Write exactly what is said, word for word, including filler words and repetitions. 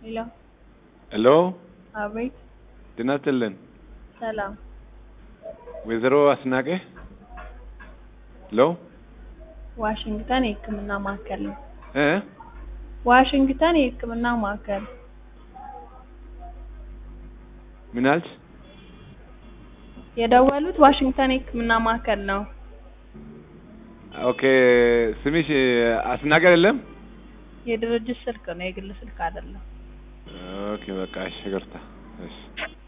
ሄሎ ሄሎ አቤት ጤና ይስጥልን ሰላም ወይዘሮ አስናቀ ሄሎ ዋሽንግተን የህክምና ማዕከል ነው እ ዋሽንግተን የህክምና ማዕከል ምን አልሽ የደወሉት ዋሽንግተን የህክምና ማዕከል ነው ኦኬ ስምሽ አስናቀ አይደለም የድርጅት ስልክ ነው የግል ስልክ አይደለም ኦኬ በቃ እሺ ይቅርታ እሺ